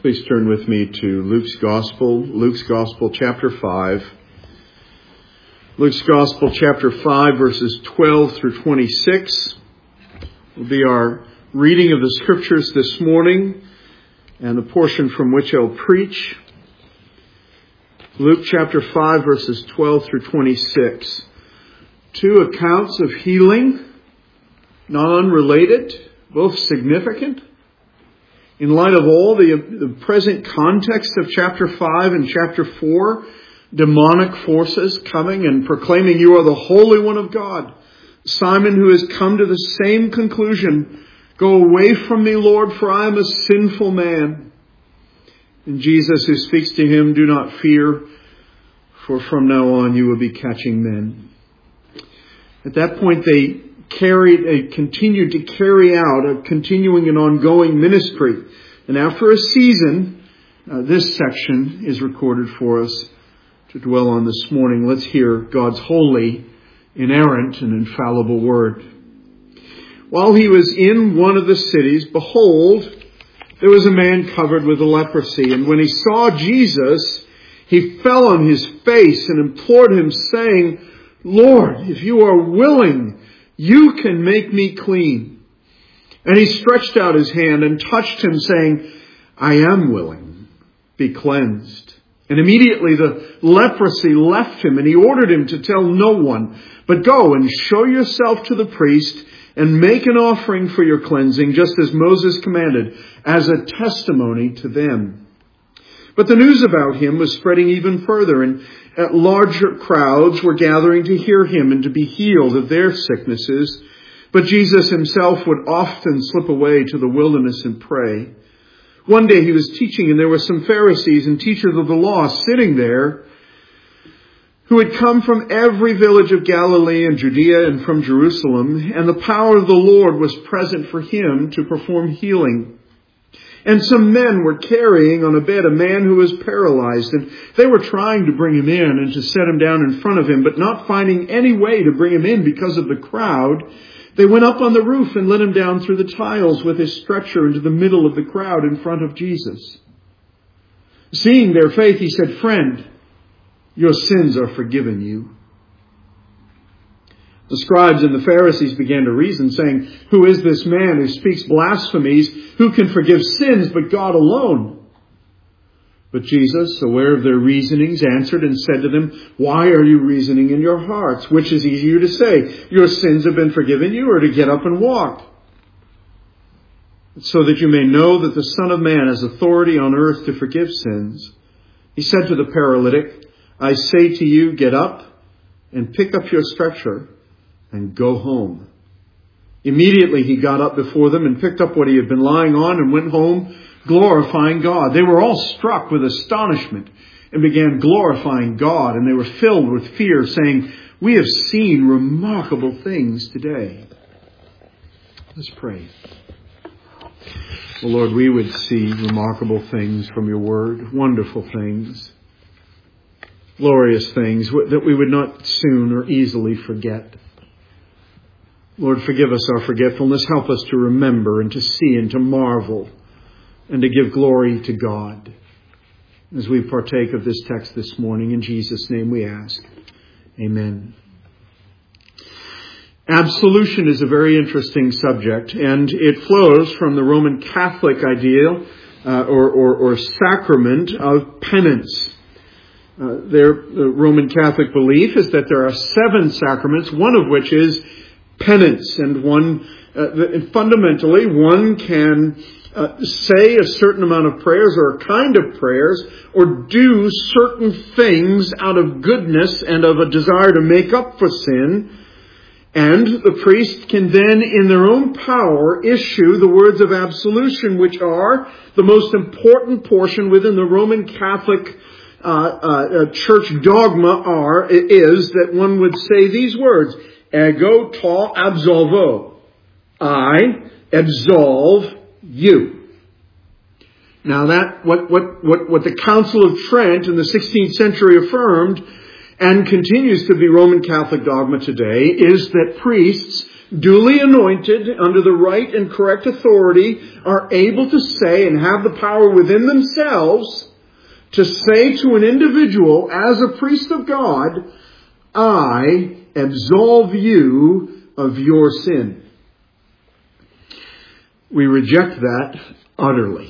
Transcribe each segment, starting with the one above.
Please turn with me to Luke's Gospel, chapter 5. Luke's Gospel, chapter 5, verses 12 through 26 will be our reading of the Scriptures this morning and the portion from which I'll preach. Luke chapter 5, verses 12 through 26. Two accounts of healing, not unrelated, both significant. In light of all the present context of chapter 5 and chapter 4, demonic forces coming and proclaiming, "You are the Holy One of God." Simon, who has come to the same conclusion, "Go away from me, Lord, for I am a sinful man." And Jesus, who speaks to him, "Do not fear, for from now on you will be catching men." At that point, they continued to carry out a continuing and ongoing ministry. And after a season, this section is recorded for us to dwell on this morning. Let's hear God's holy, inerrant, and infallible word. While he was in one of the cities, behold, there was a man covered with leprosy. And when he saw Jesus, he fell on his face and implored him, saying, "Lord, if you are willing, you can make me clean." And he stretched out his hand and touched him, saying, "I am willing, be cleansed." And immediately the leprosy left him, and he ordered him to tell no one, "But go and show yourself to the priest and make an offering for your cleansing, just as Moses commanded, as a testimony to them." But the news about him was spreading even further, and larger crowds were gathering to hear him and to be healed of their sicknesses. But Jesus himself would often slip away to the wilderness and pray. One day he was teaching, and there were some Pharisees and teachers of the law sitting there who had come from every village of Galilee and Judea and from Jerusalem, and the power of the Lord was present for him to perform healing. And some men were carrying on a bed a man who was paralyzed, and they were trying to bring him in and to set him down in front of him, but not finding any way to bring him in because of the crowd, they went up on the roof and let him down through the tiles with his stretcher into the middle of the crowd in front of Jesus. Seeing their faith, he said, "Friend, your sins are forgiven you." The scribes and the Pharisees began to reason, saying, "Who is this man who speaks blasphemies? Who can forgive sins but God alone?" But Jesus, aware of their reasonings, answered and said to them, "Why are you reasoning in your hearts? Which is easier to say, 'Your sins have been forgiven you,' or to get up and walk? So that you may know that the Son of Man has authority on earth to forgive sins." He said to the paralytic, "I say to you, get up and pick up your stretcher and go home." Immediately he got up before them and picked up what he had been lying on and went home, glorifying God. They were all struck with astonishment and began glorifying God, and they were filled with fear, saying, "We have seen remarkable things today." Let's pray. Well, Lord, we would see remarkable things from your word, wonderful things, glorious things that we would not soon or easily forget. Lord, forgive us our forgetfulness. Help us to remember and to see and to marvel and to give glory to God as we partake of this text this morning. In Jesus' name we ask. Amen. Absolution is a very interesting subject, and it flows from the Roman Catholic ideal or sacrament of penance. The Roman Catholic belief is that there are 7 sacraments, one of which is penance, and fundamentally one can say a certain amount of prayers or a kind of prayers or do certain things out of goodness and of a desire to make up for sin. And the priest can then, in their own power, issue the words of absolution, which are the most important portion within the Roman Catholic church dogma is that one would say these words: "Ego to absolvo." I absolve you. Now that what the Council of Trent in the 16th century affirmed, and continues to be Roman Catholic dogma today, is that priests duly anointed under the right and correct authority, are able to say and have the power within themselves to say to an individual as a priest of God, I absolve you of your sin. We reject that utterly.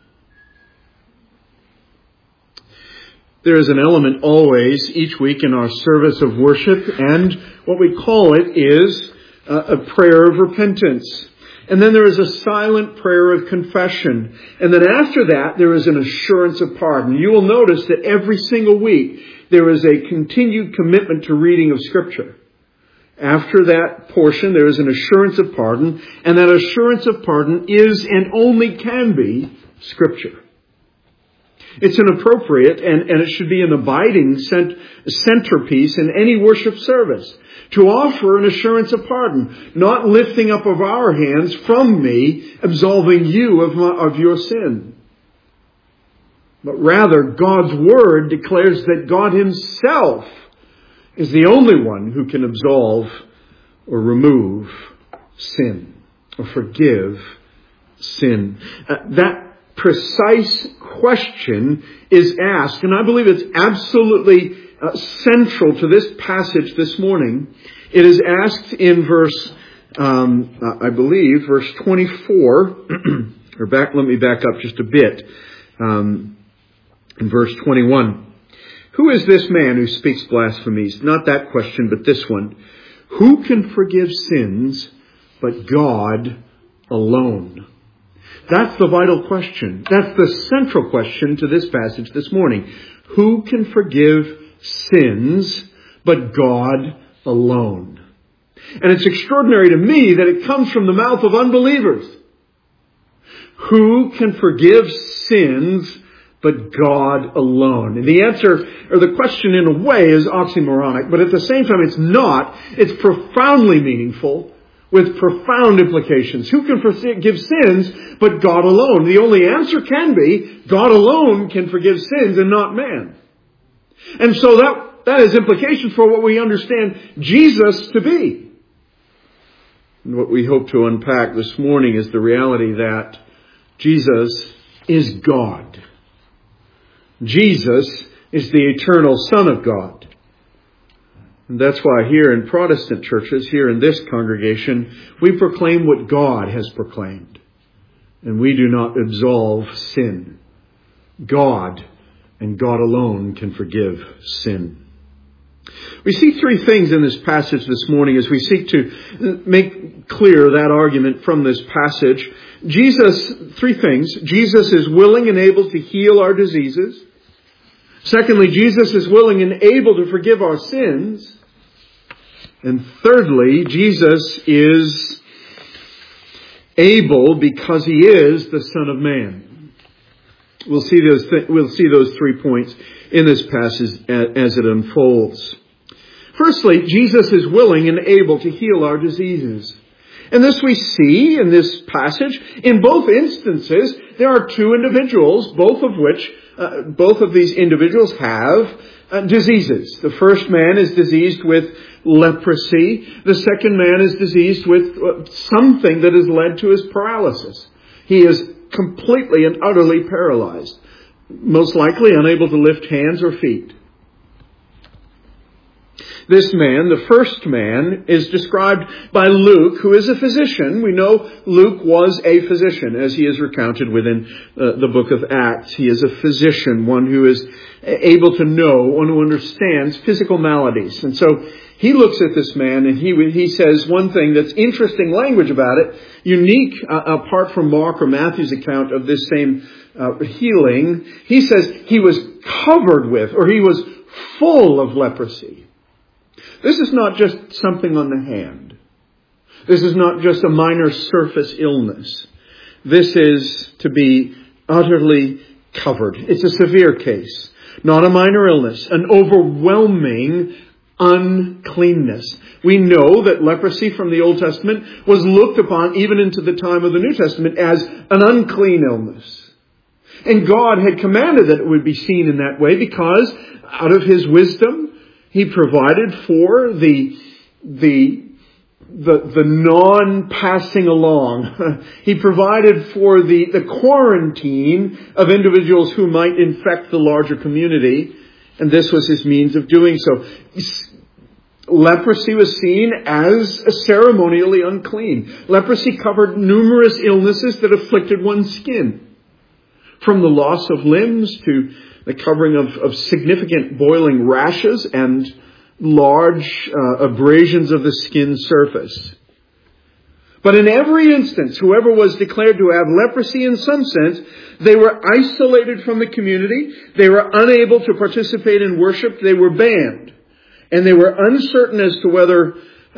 There is an element always, each week in our service of worship, and what we call it is a prayer of repentance. And then there is a silent prayer of confession. And then after that, there is an assurance of pardon. You will notice that every single week, there is a continued commitment to reading of Scripture. After that portion, there is an assurance of pardon. And that assurance of pardon is and only can be Scripture. It's an appropriate and it should be an abiding centerpiece in any worship service. To offer an assurance of pardon, not lifting up of our hands from me, absolving you of your sin. But rather, God's Word declares that God Himself is the only one who can absolve or remove sin or forgive sin. That precise question is asked, and I believe it's absolutely central to this passage this morning. It is asked in verse 24, let me back up just a bit. In verse 21, who is this man who speaks blasphemies? Not that question, but this one. Who can forgive sins but God alone? That's the vital question. That's the central question to this passage this morning. Who can forgive sins but God alone? And it's extraordinary to me that it comes from the mouth of unbelievers. Who can forgive sins but God alone? And the answer, or the question in a way, is oxymoronic, but at the same time it's not. It's profoundly meaningful, with profound implications. Who can forgive sins but God alone? The only answer can be God alone can forgive sins and not man. And so that has implications for what we understand Jesus to be. And what we hope to unpack this morning is the reality that Jesus is God. Jesus is the eternal Son of God. And that's why here in Protestant churches, here in this congregation, we proclaim what God has proclaimed. And we do not absolve sin. God and God alone can forgive sin. We see three things in this passage this morning as we seek to make clear that argument from this passage. Three things. Jesus is willing and able to heal our diseases. Secondly, Jesus is willing and able to forgive our sins. And thirdly, Jesus is able because He is the Son of Man. We'll see those 3 points in this passage as it unfolds. Firstly, Jesus is willing and able to heal our diseases. And this we see in this passage. In both instances, there are two individuals, both of these individuals have diseases. The first man is diseased with leprosy. The second man is diseased with something that has led to his paralysis. He is completely and utterly paralyzed, most likely unable to lift hands or feet. This man, the first man, is described by Luke, who is a physician. We know Luke was a physician, as he is recounted within the book of Acts. He is a physician, one who is able to know, one who understands physical maladies. And so he looks at this man and he says one thing that's interesting language about it, unique apart from Mark or Matthew's account of this same healing. He says he was covered with, or he was full of leprosy. This is not just something on the hand. This is not just a minor surface illness. This is to be utterly covered. It's a severe case, not a minor illness, an overwhelming uncleanness. We know that leprosy from the Old Testament was looked upon even into the time of the New Testament as an unclean illness. And God had commanded that it would be seen in that way because out of His wisdom, He provided for the the non-passing along. He provided for the quarantine of individuals who might infect the larger community, and this was his means of doing so. Leprosy was seen as ceremonially unclean. Leprosy covered numerous illnesses that afflicted one's skin, from the loss of limbs to the covering of significant boiling rashes and large abrasions of the skin surface. But in every instance, whoever was declared to have leprosy in some sense, they were isolated from the community. They were unable to participate in worship. They were banned. And they were uncertain as to whether,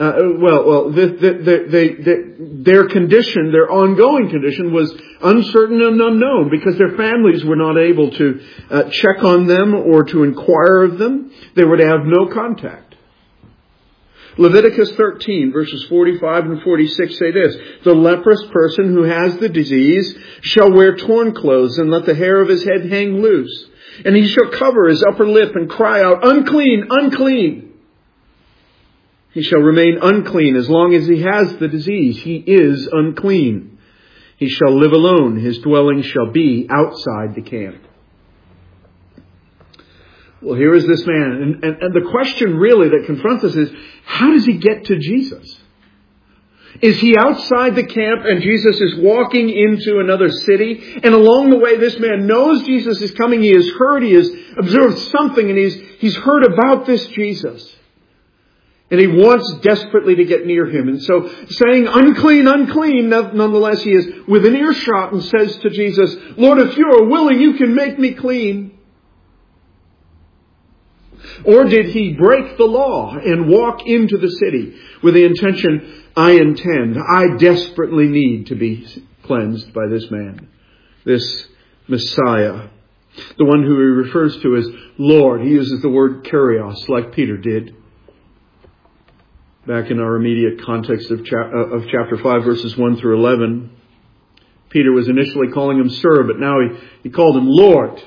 their condition, their ongoing condition was uncertain and unknown because their families were not able to check on them or to inquire of them. They were to have no contact. Leviticus 13 verses 45 and 46 say this: "The leprous person who has the disease shall wear torn clothes and let the hair of his head hang loose. And he shall cover his upper lip and cry out, 'Unclean, unclean!' He shall remain unclean as long as he has the disease. He is unclean. He shall live alone. His dwelling shall be outside the camp." Well, here is this man. And the question really that confronts us is, how does he get to Jesus? Is he outside the camp and Jesus is walking into another city? And along the way, this man knows Jesus is coming. He has heard, he has observed something, and he's heard about this Jesus. And he wants desperately to get near him. And so saying, "Unclean, unclean," nonetheless he is within earshot and says to Jesus, "Lord, if you are willing, you can make me clean." Or did he break the law and walk into the city with the intention, I desperately need to be cleansed by this man, this Messiah, the one who he refers to as Lord. He uses the word kurios like Peter did. Back in our immediate context of chapter 5, verses 1 through 11, Peter was initially calling him Sir, but now he called him Lord.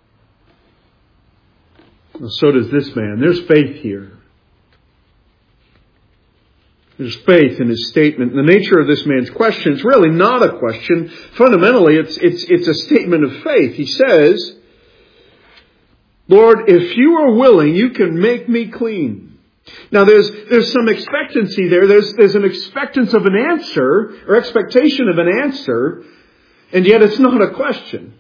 Well, so does this man. There's faith here. There's faith in his statement. The nature of this man's question is really not a question. Fundamentally, it's a statement of faith. He says, "Lord, if you are willing, you can make me clean." Now there's some expectancy there. There's an expectance of an answer, or expectation of an answer, and yet it's not a question.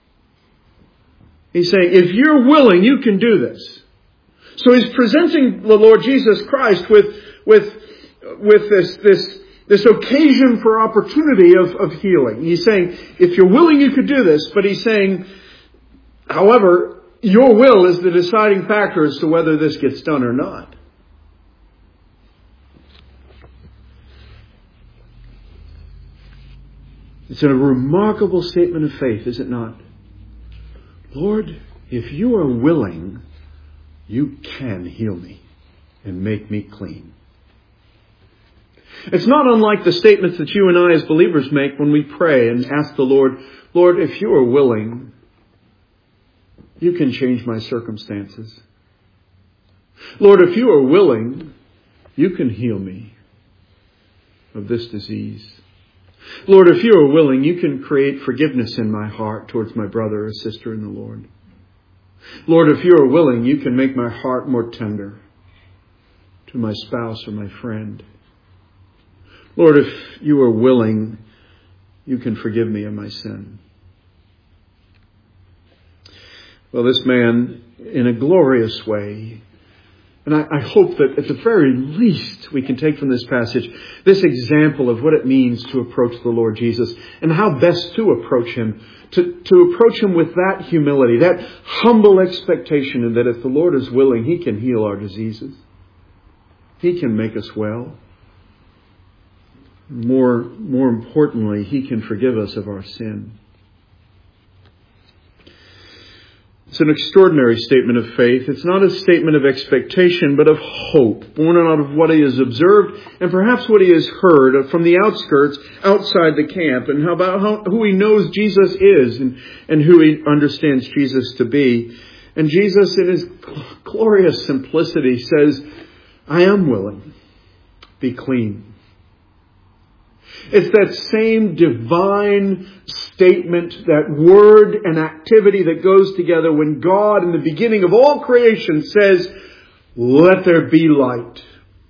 He's saying, if you're willing, you can do this. So he's presenting the Lord Jesus Christ with this occasion for opportunity of healing. He's saying, if you're willing, you could do this. But he's saying, however, your will is the deciding factor as to whether this gets done or not. It's a remarkable statement of faith, is it not? Lord, if you are willing, you can heal me and make me clean. It's not unlike the statements that you and I as believers make when we pray and ask the Lord, Lord, if you are willing, you can change my circumstances. Lord, if you are willing, you can heal me of this disease. Lord, if you are willing, you can create forgiveness in my heart towards my brother or sister in the Lord. Lord, if you are willing, you can make my heart more tender to my spouse or my friend. Lord, if you are willing, you can forgive me of my sin. Well, this man, in a glorious way, and I hope that at the very least we can take from this passage this example of what it means to approach the Lord Jesus and how best to approach Him. To approach Him with that humility, that humble expectation, and that if the Lord is willing, He can heal our diseases. He can make us well. More importantly, He can forgive us of our sin. It's an extraordinary statement of faith. It's not a statement of expectation, but of hope, born out of what he has observed and perhaps what he has heard from the outskirts outside the camp, and who he knows Jesus is and who he understands Jesus to be. And Jesus, in his glorious simplicity, says, I am willing. Be clean. It's that same divine statement, that word and activity that goes together when God, in the beginning of all creation, says, "Let there be light."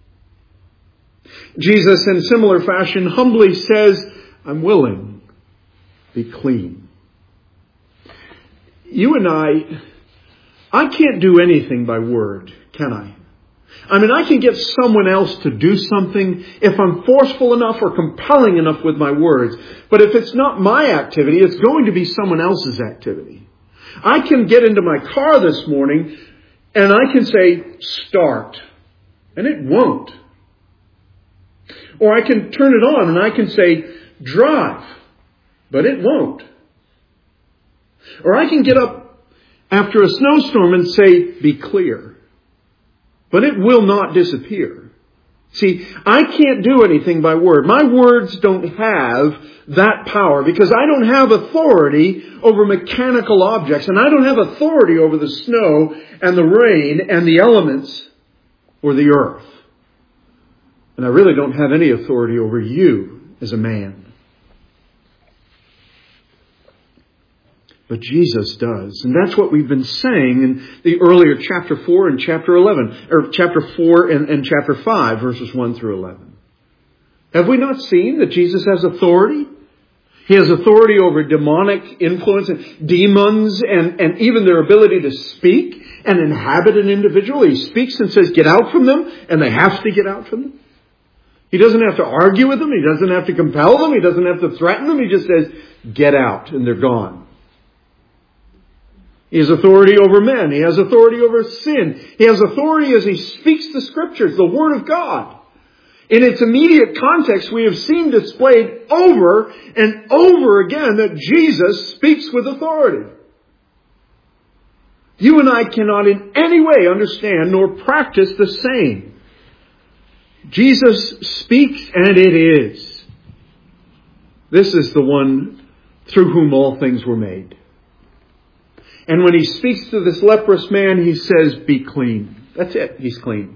Jesus, in similar fashion, humbly says, "I'm willing. Be clean." You and I can't do anything by word, can I? I mean, I can get someone else to do something if I'm forceful enough or compelling enough with my words. But if it's not my activity, it's going to be someone else's activity. I can get into my car this morning and I can say, "Start," and it won't. Or I can turn it on and I can say, "Drive," but it won't. Or I can get up after a snowstorm and say, "Be clear," but it will not disappear. See, I can't do anything by word. My words don't have that power because I don't have authority over mechanical objects, and I don't have authority over the snow and the rain and the elements or the earth. And I really don't have any authority over you as a man. But Jesus does. And that's what we've been saying in the earlier chapter 4 and chapter 11. Or chapter 4 and chapter 5, verses 1 through 11. Have we not seen that Jesus has authority? He has authority over demonic influence and demons and even their ability to speak and inhabit an individual. He speaks and says, "Get out from them," and they have to get out from them. He doesn't have to argue with them. He doesn't have to compel them. He doesn't have to threaten them. He just says, "Get out," and they're gone. He has authority over men. He has authority over sin. He has authority as he speaks the Scriptures, the Word of God. In its immediate context, we have seen displayed over and over again that Jesus speaks with authority. You and I cannot in any way understand nor practice the same. Jesus speaks, and it is. This is the one through whom all things were made. And when he speaks to this leprous man, he says, "Be clean." That's it. He's clean.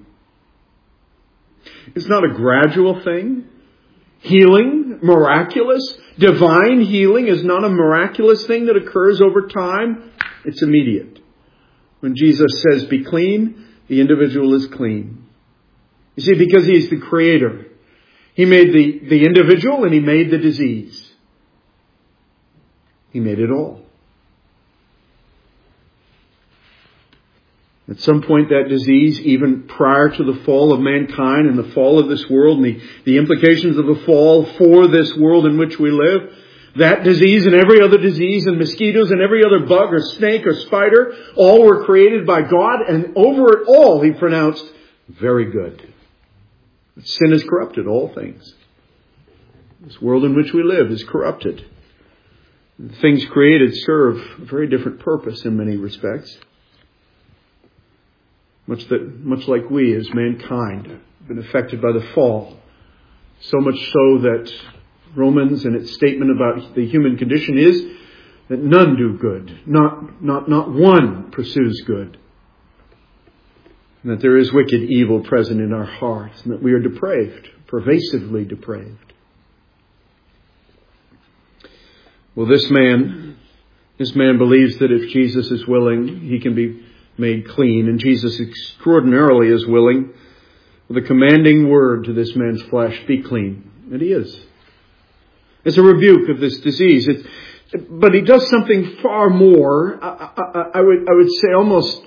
It's not a gradual thing. Healing, miraculous, divine healing is not a miraculous thing that occurs over time. It's immediate. When Jesus says, "Be clean," the individual is clean. You see, because he's the creator. He made the individual and he made the disease. He made it all. At some point that disease, even prior to the fall of mankind and the fall of this world and the implications of the fall for this world in which we live, that disease and every other disease and mosquitoes and every other bug or snake or spider, all were created by God, and over it all he pronounced, "Very good." Sin has corrupted all things. This world in which we live is corrupted. Things created serve a very different purpose in many respects. Much like we as mankind have been affected by the fall. So much so that Romans and its statement about the human condition is that none do good. Not one pursues good. And that there is wicked evil present in our hearts. And that we are depraved, pervasively depraved. Well, this man believes that if Jesus is willing, he can be made clean. And Jesus extraordinarily is willing with a commanding word to this man's flesh, "Be clean." And he is. It's a rebuke of this disease. But he does something far more, I would say almost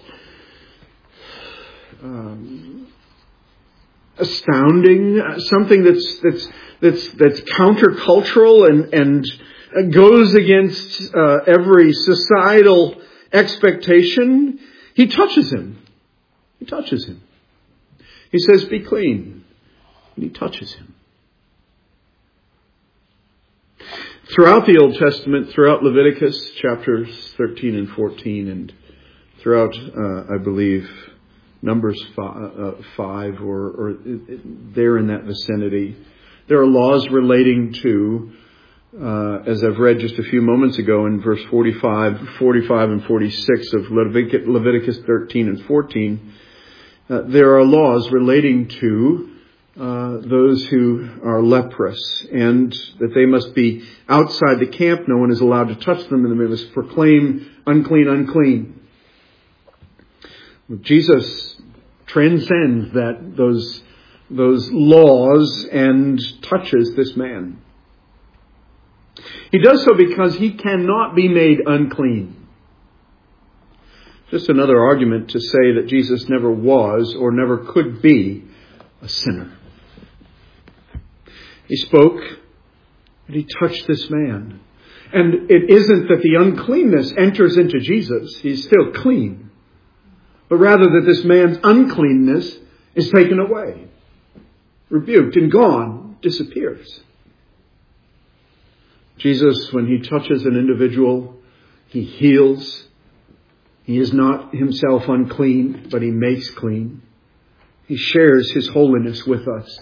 astounding, something that's countercultural and goes against every societal expectation. He touches him. He touches him. He says, "Be clean." And he touches him. Throughout the Old Testament, throughout Leviticus chapters 13 and 14, and throughout, I believe, Numbers 5 or there in that vicinity, there are laws relating to, as I've read just a few moments ago in verse 45 and 46 of Leviticus 13 and 14, there are laws relating to those who are leprous, and that they must be outside the camp. No one is allowed to touch them, and they must proclaim, unclean, unclean. Jesus transcends those laws and touches this man. He does so because he cannot be made unclean. Just another argument to say that Jesus never was or never could be a sinner. He spoke and he touched this man. And it isn't that the uncleanness enters into Jesus. He's still clean. But rather that this man's uncleanness is taken away, rebuked and gone, disappears. Jesus, when he touches an individual, he heals. He is not himself unclean, but he makes clean. He shares his holiness with us.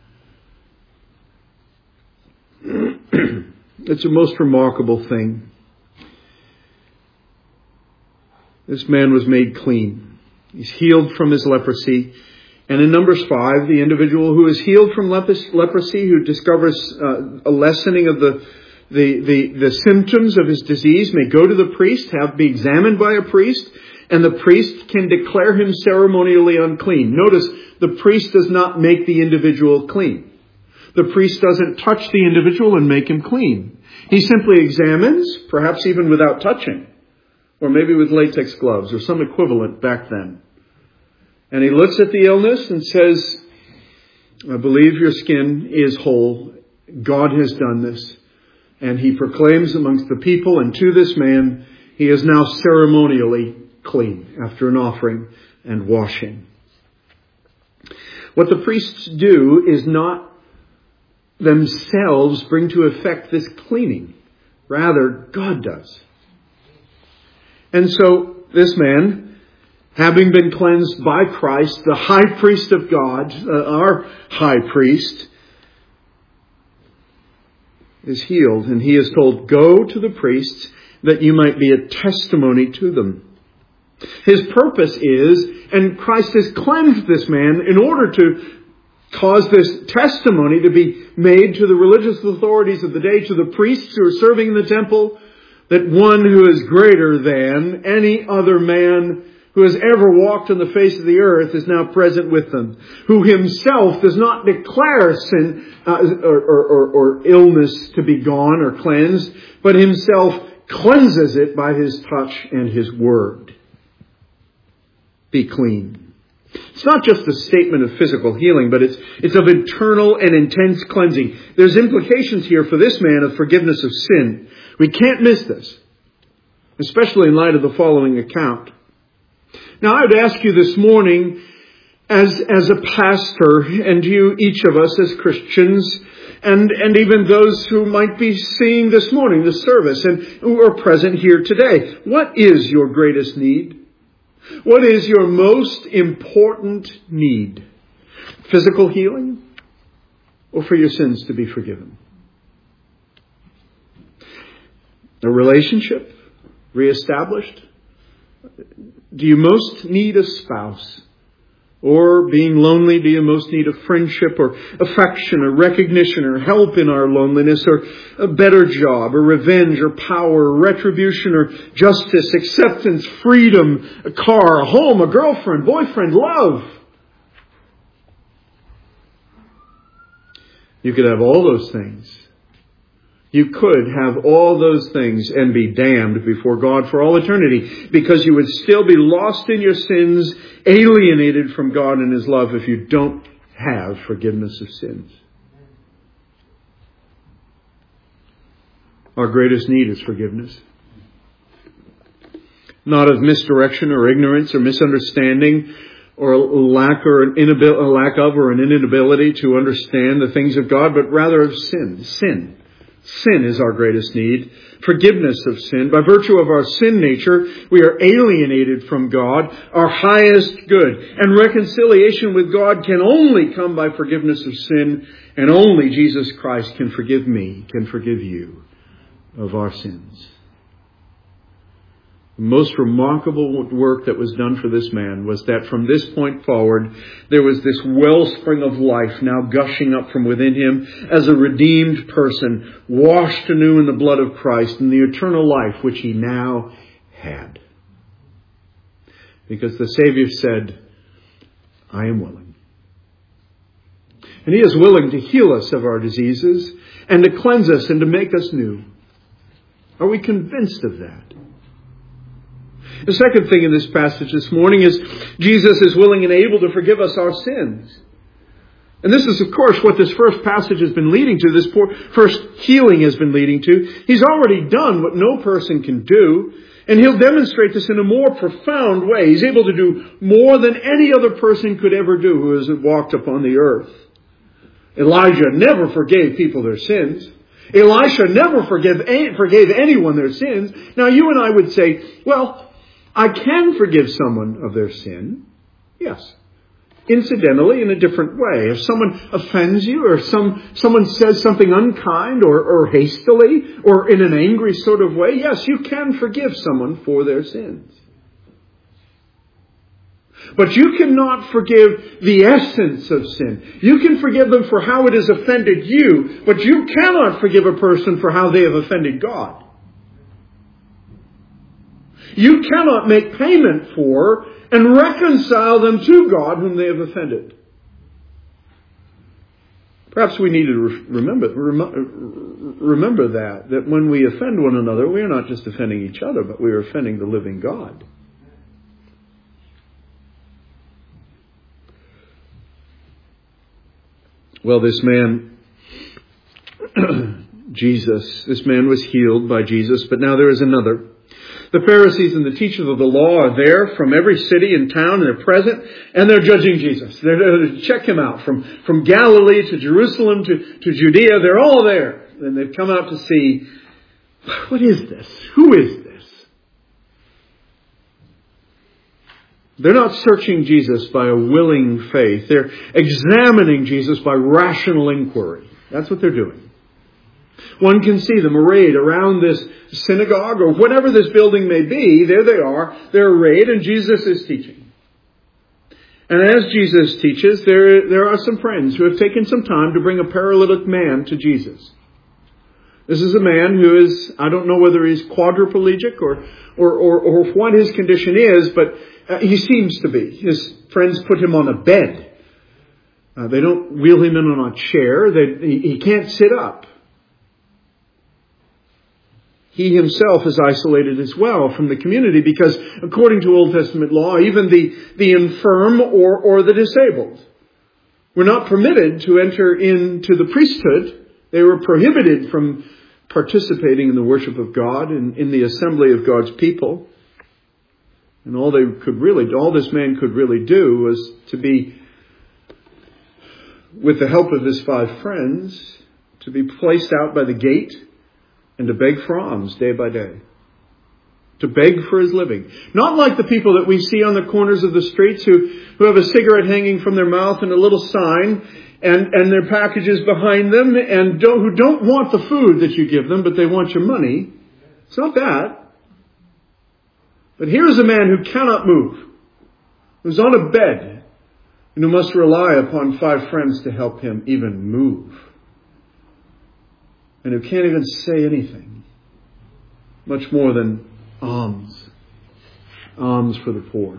It's a most remarkable thing. This man was made clean. He's healed from his leprosy. And in Numbers 5, the individual who is healed from leprosy, who discovers a lessening of the symptoms of his disease, may go to the priest, be examined by a priest, and the priest can declare him ceremonially unclean. Notice, the priest does not make the individual clean. The priest doesn't touch the individual and make him clean. He simply examines, perhaps even without touching, or maybe with latex gloves or some equivalent back then. And he looks at the illness and says, I believe your skin is whole. God has done this. And he proclaims amongst the people, and to this man, he is now ceremonially clean after an offering and washing. What the priests do is not themselves bring to effect this cleaning. Rather, God does. And so this man, having been cleansed by Christ, the high priest of God, our high priest, is healed. And he is told, go to the priests that you might be a testimony to them. His purpose is, and Christ has cleansed this man in order to cause this testimony to be made to the religious authorities of the day, to the priests who are serving in the temple, that one who is greater than any other man who has ever walked on the face of the earth is now present with them, who himself does not declare sin or illness to be gone or cleansed, but himself cleanses it by his touch and his word. Be clean. It's not just a statement of physical healing, but it's of internal and intense cleansing. There's implications here for this man of forgiveness of sin. We can't miss this, especially in light of the following account. Now, I would ask you this morning, as a pastor, and you, each of us as Christians, and even those who might be seeing this morning the service and who are present here today, what is your greatest need? What is your most important need? Physical healing, or for your sins to be forgiven? A relationship reestablished? Do you most need a spouse? Or being lonely, do you most need a friendship or affection or recognition or help in our loneliness, or a better job or revenge or power or retribution or justice, acceptance, freedom, a car, a home, a girlfriend, boyfriend, love? You could have all those things. You could have all those things and be damned before God for all eternity, because you would still be lost in your sins, alienated from God and His love if you don't have forgiveness of sins. Our greatest need is forgiveness. Not of misdirection or ignorance or misunderstanding or lack of or an inability to understand the things of God, but rather of sin. Sin is our greatest need. Forgiveness of sin. By virtue of our sin nature, we are alienated from God, our highest good. And reconciliation with God can only come by forgiveness of sin, and only Jesus Christ can forgive me, can forgive you of our sins. The most remarkable work that was done for this man was that from this point forward, there was this wellspring of life now gushing up from within him as a redeemed person, washed anew in the blood of Christ and the eternal life which he now had. Because the Savior said, I am willing. And He is willing to heal us of our diseases and to cleanse us and to make us new. Are we convinced of that? The second thing in this passage this morning is Jesus is willing and able to forgive us our sins. And this is, of course, what this first passage has been leading to, this first healing has been leading to. He's already done what no person can do, and He'll demonstrate this in a more profound way. He's able to do more than any other person could ever do who has walked upon the earth. Elijah never forgave people their sins. Elisha never forgave anyone their sins. Now, you and I would say, well, I can forgive someone of their sin. Yes. Incidentally, in a different way. If someone offends you or someone says something unkind or hastily or in an angry sort of way, yes, you can forgive someone for their sins. But you cannot forgive the essence of sin. You can forgive them for how it has offended you, but you cannot forgive a person for how they have offended God. You cannot make payment for and reconcile them to God whom they have offended. Perhaps we need to remember that when we offend one another, we are not just offending each other, but we are offending the living God. Well, this man, Jesus, this man was healed by Jesus, but now there is another. The Pharisees and the teachers of the law are there from every city and town, and they're present, and they're judging Jesus. They're there to check Him out. From Galilee to Jerusalem to Judea, they're all there. And they've come out to see, what is this? Who is this? They're not searching Jesus by a willing faith. They're examining Jesus by rational inquiry. That's what they're doing. One can see them arrayed around this synagogue or whatever this building may be. There they are. They're arrayed and Jesus is teaching. And as Jesus teaches, there are some friends who have taken some time to bring a paralytic man to Jesus. This is a man who is, I don't know whether he's quadriplegic or what his condition is, but he seems to be. His friends put him on a bed. They don't wheel him in on a chair. He can't sit up. He himself is isolated as well from the community because, according to Old Testament law, even the infirm or the disabled were not permitted to enter into the priesthood. They were prohibited from participating in the worship of God and in the assembly of God's people. And all this man could really do was to be, with the help of his 5 friends, to be placed out by the gate and to beg for alms day by day. To beg for his living. Not like the people that we see on the corners of the streets who have a cigarette hanging from their mouth and a little sign and their packages behind them and who don't want the food that you give them, but they want your money. It's not that. But here's a man who cannot move, who's on a bed, and who must rely upon 5 friends to help him even move. And who can't even say anything, much more than alms for the poor.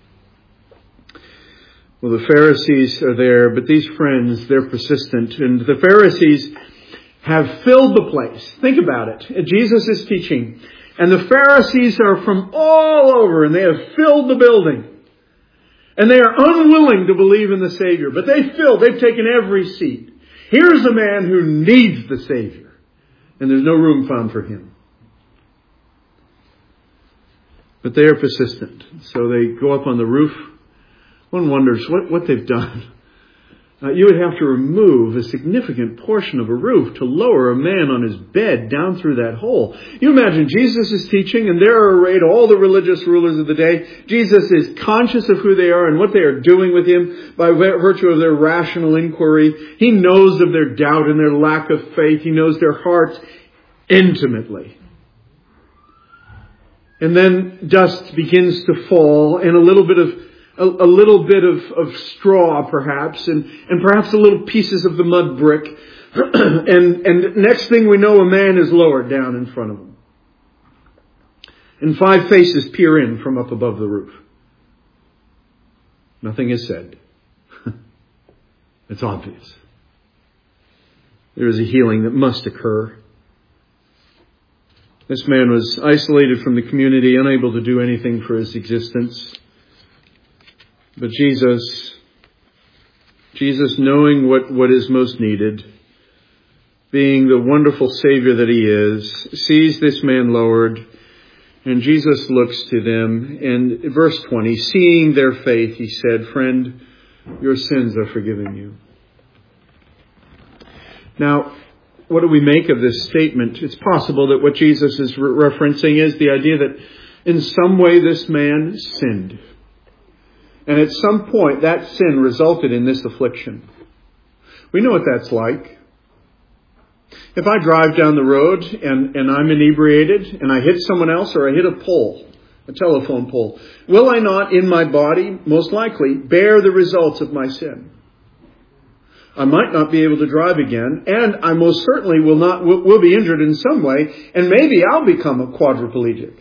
Well, the Pharisees are there, but these friends, they're persistent. And the Pharisees have filled the place. Think about it. Jesus is teaching. And the Pharisees are from all over, and they have filled the building. And they are unwilling to believe in the Savior. But they've taken every seat. Here's a man who needs the Savior. And there's no room found for him. But they are persistent. So they go up on the roof. One wonders what they've done. You would have to remove a significant portion of a roof to lower a man on his bed down through that hole. You imagine Jesus is teaching and there are arrayed all the religious rulers of the day. Jesus is conscious of who they are and what they are doing with him by virtue of their rational inquiry. He knows of their doubt and their lack of faith. He knows their hearts intimately. And then dust begins to fall, and a little bit of straw, perhaps, and perhaps a little pieces of the mud brick. and next thing we know, a man is lowered down in front of him. And 5 faces peer in from up above the roof. Nothing is said. It's obvious. There is a healing that must occur. This man was isolated from the community, unable to do anything for his existence. But Jesus, knowing what is most needed, being the wonderful Savior that He is, sees this man lowered, and Jesus looks to them. And verse 20, seeing their faith, He said, "Friend, your sins are forgiven you." Now, what do we make of this statement? It's possible that what Jesus is referencing is the idea that in some way this man sinned. And at some point that sin resulted in this affliction. We know what that's like. If I drive down the road and I'm inebriated and I hit someone else or I hit a pole, a telephone pole, will I not in my body, most likely, bear the results of my sin? I might not be able to drive again, and I most certainly will be injured in some way, and maybe I'll become a quadriplegic.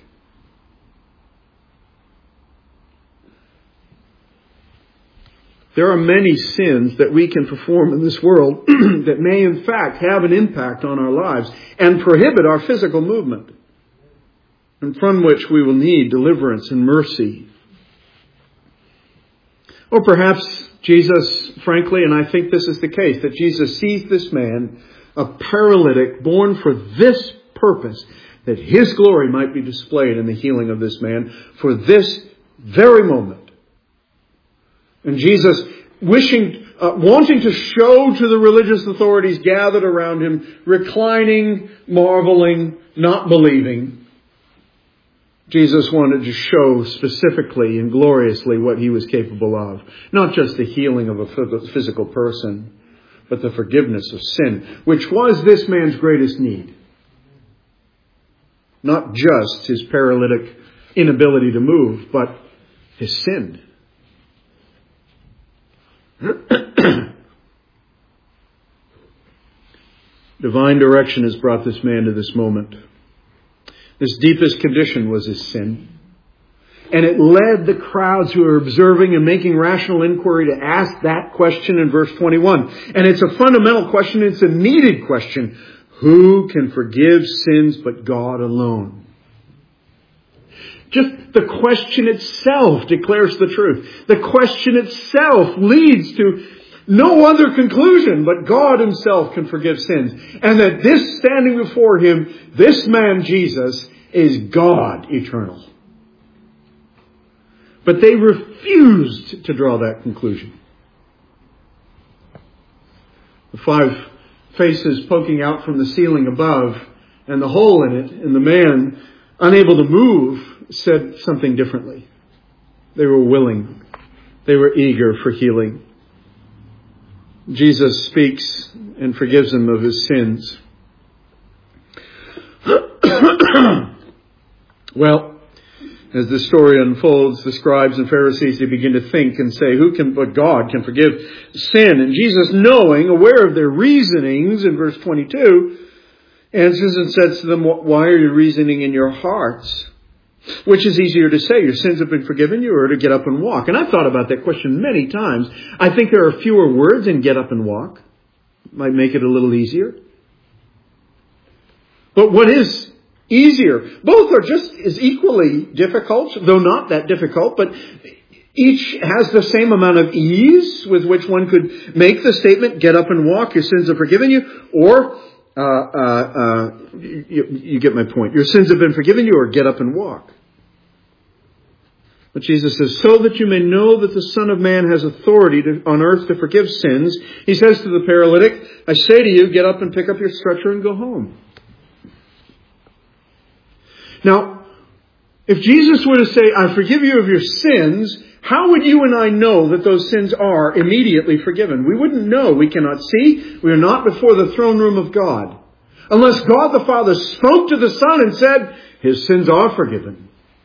There are many sins that we can perform in this world that may in fact have an impact on our lives and prohibit our physical movement, and from which we will need deliverance and mercy. Or perhaps Jesus, frankly, and I think this is the case, that Jesus sees this man, a paralytic, born for this purpose, that His glory might be displayed in the healing of this man for this very moment. And Jesus, wanting to show to the religious authorities gathered around Him, reclining, marveling, not believing, Jesus wanted to show specifically and gloriously what He was capable of. Not just the healing of a physical person, but the forgiveness of sin, which was this man's greatest need. Not just his paralytic inability to move, but his sin. Divine direction has brought this man to this moment. His deepest condition was his sin. And it led the crowds who were observing and making rational inquiry to ask that question in verse 21. And it's a fundamental question. It's a needed question. Who can forgive sins but God alone? Just the question itself declares the truth. The question itself leads to no other conclusion but God Himself can forgive sins. And that this standing before Him, this man Jesus, is God eternal. But they refused to draw that conclusion. The 5 faces poking out from the ceiling above and the hole in it, and the man unable to move, said something differently. They were willing. They were eager for healing. Jesus speaks and forgives him of his sins. Well, as the story unfolds, the scribes and Pharisees, they begin to think and say, who can but God can forgive sin? And Jesus, knowing, aware of their reasonings, in verse 22, answers and says to them, why are you reasoning in your hearts? Which is easier to say, your sins have been forgiven you, or to get up and walk? And I've thought about that question many times. I think there are fewer words in get up and walk. Might make it a little easier. But what is easier? Both are just as equally difficult, though not that difficult, but each has the same amount of ease with which one could make the statement, get up and walk, your sins are forgiven you, or you get my point. Your sins have been forgiven you, or get up and walk. But Jesus says, so that you may know that the Son of Man has authority on earth to forgive sins, He says to the paralytic, I say to you, get up and pick up your stretcher and go home. Now, if Jesus were to say, I forgive you of your sins, how would you and I know that those sins are immediately forgiven? We wouldn't know. We cannot see. We are not before the throne room of God. Unless God the Father spoke to the Son and said, His sins are forgiven.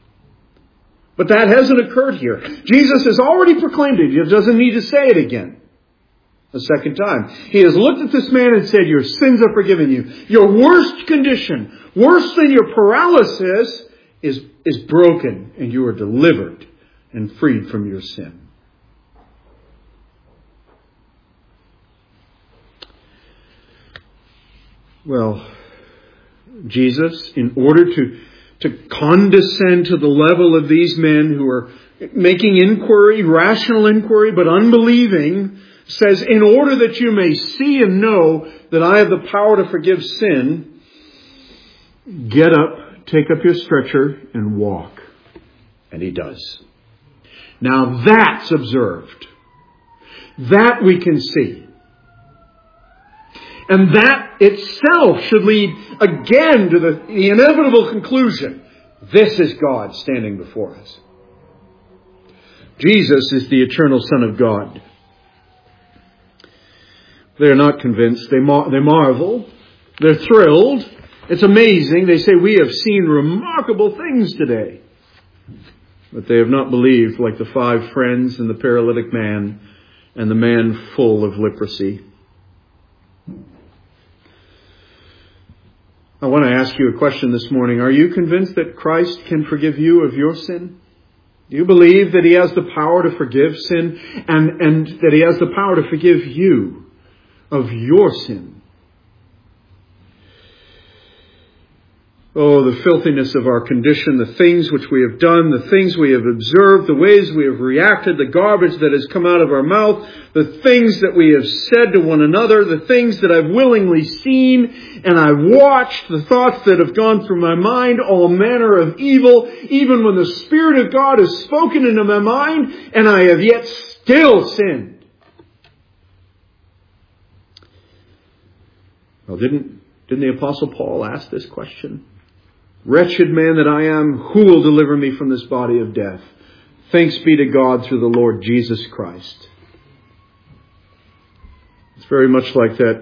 But that hasn't occurred here. Jesus has already proclaimed it. He doesn't need to say it again a second time. He has looked at this man and said, your sins are forgiven you. Your worst condition, worse than your paralysis, is broken, and you are delivered and freed from your sin. Well, Jesus, in order to condescend to the level of these men who are making inquiry, rational inquiry, but unbelieving, says, in order that you may see and know that I have the power to forgive sin, get up, take up your stretcher, and walk. And he does. Now that's observed. That we can see. And that itself should lead again to the inevitable conclusion. This is God standing before us. Jesus is the eternal Son of God. They're not convinced. They marvel. They're thrilled. It's amazing. They say, we have seen remarkable things today. But they have not believed, like the 5 friends and the paralytic man and the man full of leprosy. I want to ask you a question this morning. Are you convinced that Christ can forgive you of your sin? Do you believe that He has the power to forgive sin and that He has the power to forgive you of your sin? Oh, the filthiness of our condition, the things which we have done, the things we have observed, the ways we have reacted, the garbage that has come out of our mouth, the things that we have said to one another, the things that I've willingly seen and I've watched, the thoughts that have gone through my mind, all manner of evil, even when the Spirit of God has spoken into my mind and I have yet still sinned. Well, didn't the Apostle Paul ask this question? Wretched man that I am, who will deliver me from this body of death? Thanks be to God through the Lord Jesus Christ. It's very much like that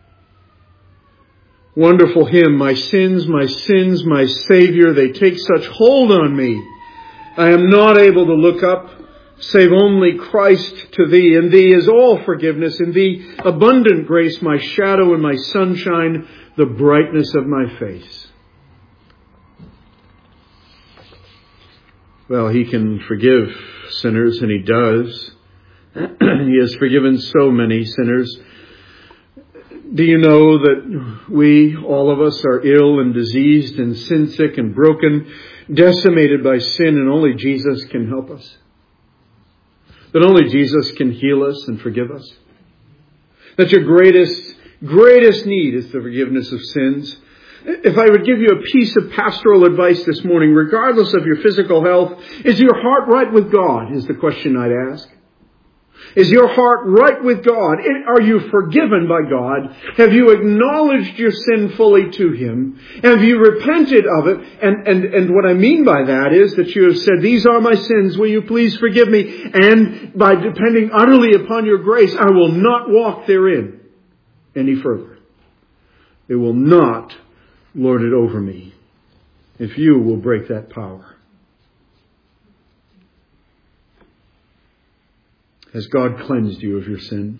wonderful hymn, my sins, my Savior, they take such hold on me. I am not able to look up, save only Christ to Thee. In Thee is all forgiveness. In Thee abundant grace, my shadow and my sunshine, the brightness of my face. Well, He can forgive sinners, and He does. He has forgiven so many sinners. Do you know that we, all of us, are ill and diseased and sin-sick and broken, decimated by sin, and only Jesus can help us? That only Jesus can heal us and forgive us? That your greatest need is the forgiveness of sins? If I would give you a piece of pastoral advice this morning, regardless of your physical health, is your heart right with God, is the question I'd ask. Is your heart right with God? Are you forgiven by God? Have you acknowledged your sin fully to Him? Have you repented of it? And what I mean by that is that you have said, these are my sins, will you please forgive me? And by depending utterly upon your grace, I will not walk therein any further. It will not lord it over me, if you will break that power. Has God cleansed you of your sin?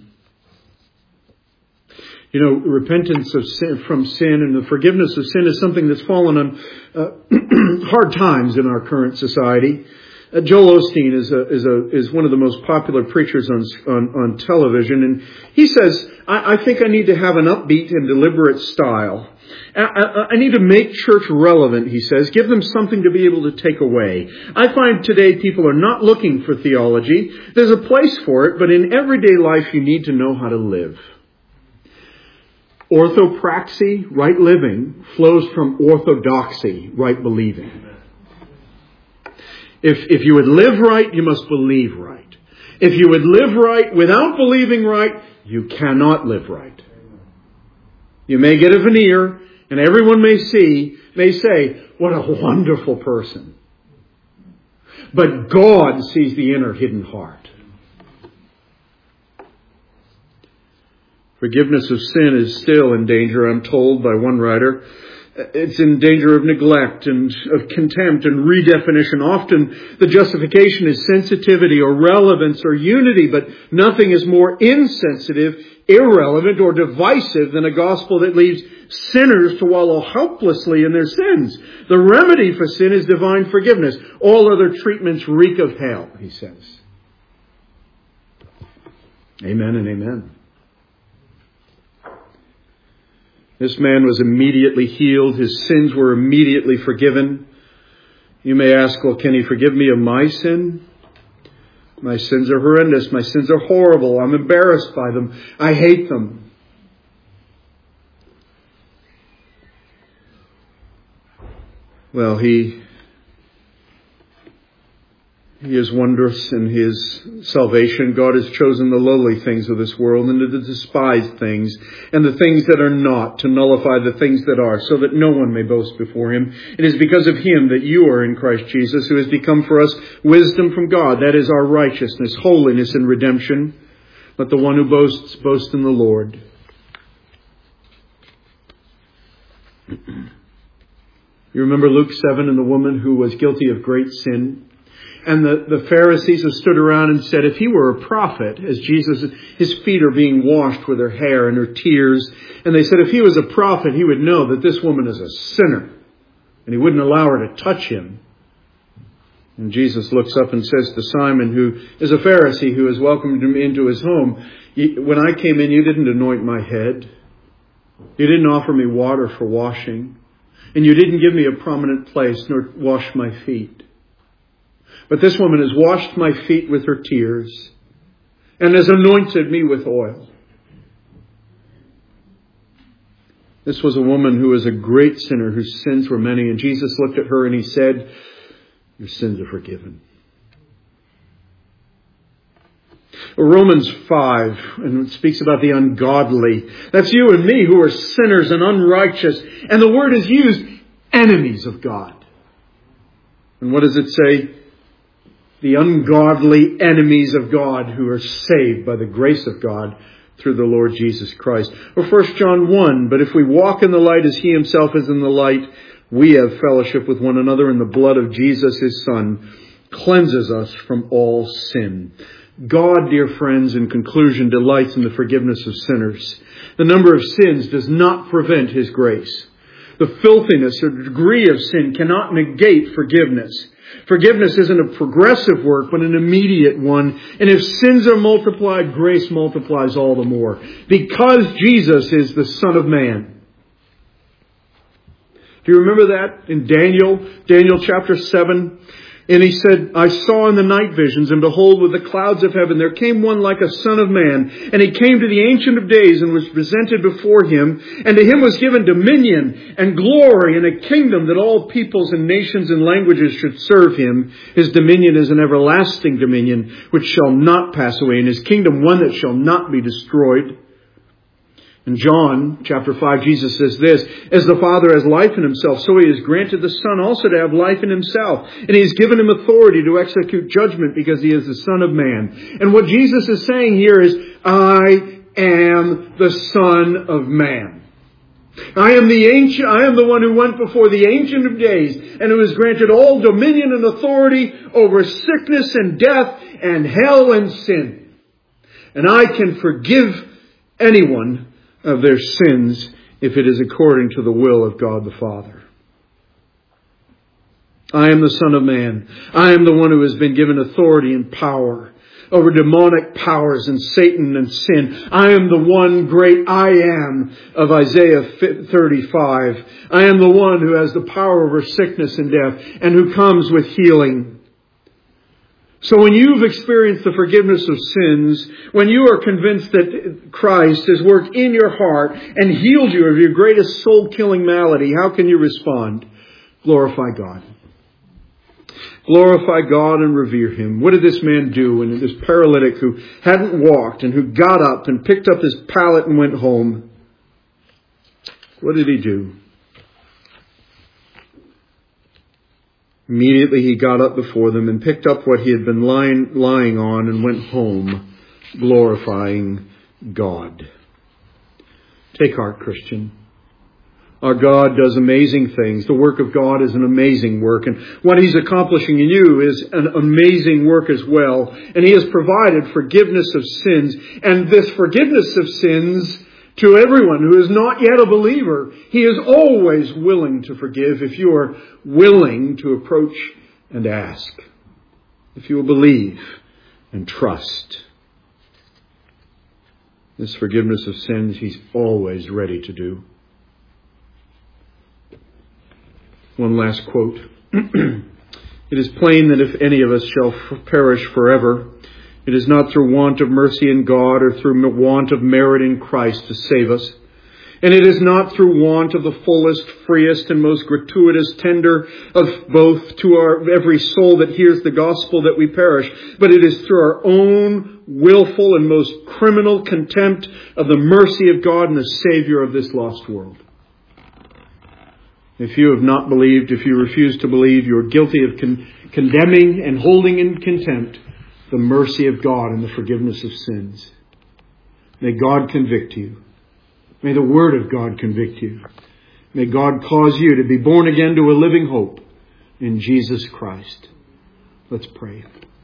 You know, repentance of sin, from sin and the forgiveness of sin is something that's fallen on hard times in our current society. Joel Osteen is one of the most popular preachers on television, and he says, I think I need to have an upbeat and deliberate style. I need to make church relevant, he says. Give them something to be able to take away. I find today people are not looking for theology. There's a place for it, but in everyday life you need to know how to live. Orthopraxy, right living, flows from orthodoxy, right believing. If you would live right, you must believe right. If you would live right without believing right, you cannot live right. You may get a veneer, and everyone may say, what a wonderful person. But God sees the inner hidden heart. Forgiveness of sin is still in danger, I'm told by one writer. it's in danger of neglect and of contempt and redefinition. Often the justification is sensitivity or relevance or unity, but nothing is more insensitive, irrelevant, or divisive than a gospel that leaves sinners to wallow helplessly in their sins. The remedy for sin is divine forgiveness. All other treatments reek of hell, he says. Amen and amen. This man was immediately healed. His sins were immediately forgiven. You may ask, well, can he forgive me of my sin? My sins are horrendous. My sins are horrible. I'm embarrassed by them. I hate them. Well, He is wondrous in His salvation. God has chosen the lowly things of this world and the despised things and the things that are not to nullify the things that are, so that no one may boast before Him. It is because of Him that you are in Christ Jesus, who has become for us wisdom from God. That is our righteousness, holiness, and redemption. Let the one who boasts, boast in the Lord. You remember Luke 7 and the woman who was guilty of great sin? And the Pharisees have stood around and said, if he were a prophet, as Jesus, his feet are being washed with her hair and her tears. And they said, if he was a prophet, he would know that this woman is a sinner. And he wouldn't allow her to touch him. And Jesus looks up and says to Simon, who is a Pharisee who has welcomed him into his home, when I came in, you didn't anoint my head. You didn't offer me water for washing. And you didn't give me a prominent place, nor wash my feet. But this woman has washed my feet with her tears and has anointed me with oil. This was a woman who was a great sinner, whose sins were many. And Jesus looked at her and He said, your sins are forgiven. Romans 5, and it speaks about the ungodly. That's you and me who are sinners and unrighteous. And the word is used, enemies of God. And what does it say? The ungodly enemies of God who are saved by the grace of God through the Lord Jesus Christ. Or 1 John 1, but if we walk in the light as He Himself is in the light, we have fellowship with one another, and the blood of Jesus, His Son, cleanses us from all sin. God, dear friends, in conclusion, delights in the forgiveness of sinners. The number of sins does not prevent His grace. The filthiness or degree of sin cannot negate forgiveness. Forgiveness isn't a progressive work, but an immediate one. And if sins are multiplied, grace multiplies all the more. Because Jesus is the Son of Man. Do you remember that in Daniel chapter 7? And he said, I saw in the night visions, and behold, with the clouds of heaven, there came one like a son of man. And he came to the Ancient of Days and was presented before Him. And to Him was given dominion and glory and a kingdom that all peoples and nations and languages should serve Him. His dominion is an everlasting dominion which shall not pass away, and His kingdom one that shall not be destroyed. In John chapter 5, Jesus says this, as the Father has life in Himself, so He has granted the Son also to have life in Himself. And He has given Him authority to execute judgment because He is the Son of Man. And what Jesus is saying here is, I am the Son of Man. I am the one who went before the Ancient of Days and who has granted all dominion and authority over sickness and death and hell and sin. And I can forgive anyone of their sins if it is according to the will of God the Father. I am the Son of Man. I am the one who has been given authority and power over demonic powers and Satan and sin. I am the one great I am of Isaiah 35. I am the one who has the power over sickness and death and who comes with healing. So when you've experienced the forgiveness of sins, when you are convinced that Christ has worked in your heart and healed you of your greatest soul-killing malady, how can you respond? Glorify God. Glorify God and revere Him. What did this man do? And this paralytic who hadn't walked and who got up and picked up his pallet and went home. What did he do? Immediately he got up before them and picked up what he had been lying on and went home, glorifying God. Take heart, Christian. Our God does amazing things. The work of God is an amazing work. And what He's accomplishing in you is an amazing work as well. And He has provided forgiveness of sins. And this forgiveness of sins to everyone who is not yet a believer, He is always willing to forgive if you are willing to approach and ask. If you will believe and trust. This forgiveness of sins He's always ready to do. One last quote. It is plain that if any of us shall perish forever, it is not through want of mercy in God or through want of merit in Christ to save us. And it is not through want of the fullest, freest, and most gratuitous tender of both to every soul that hears the gospel that we perish, but it is through our own willful and most criminal contempt of the mercy of God and the Savior of this lost world. If you have not believed, if you refuse to believe, you are guilty of condemning and holding in contempt the mercy of God and the forgiveness of sins. May God convict you. May the Word of God convict you. May God cause you to be born again to a living hope in Jesus Christ. Let's pray.